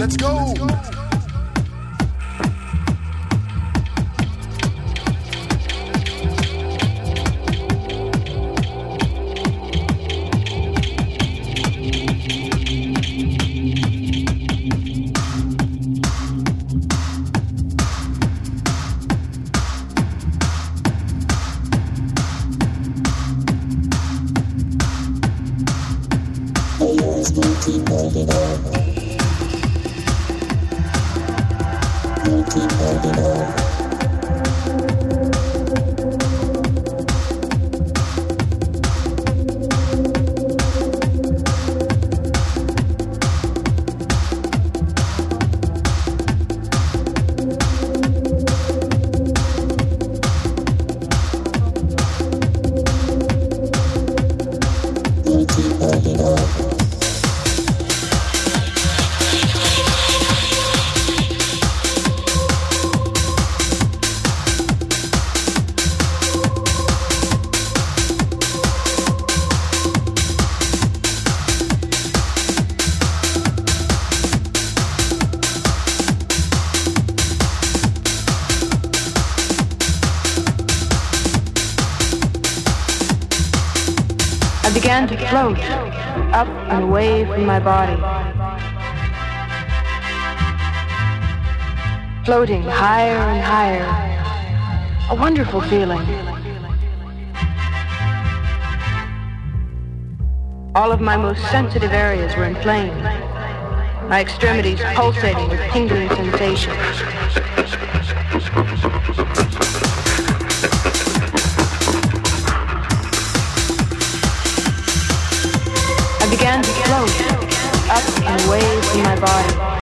Let's go. I began to float up and away from my body, floating higher and higher, a wonderful feeling. All of my most sensitive areas were inflamed, my extremities pulsating with tingling sensations. I began to float up and away from my body,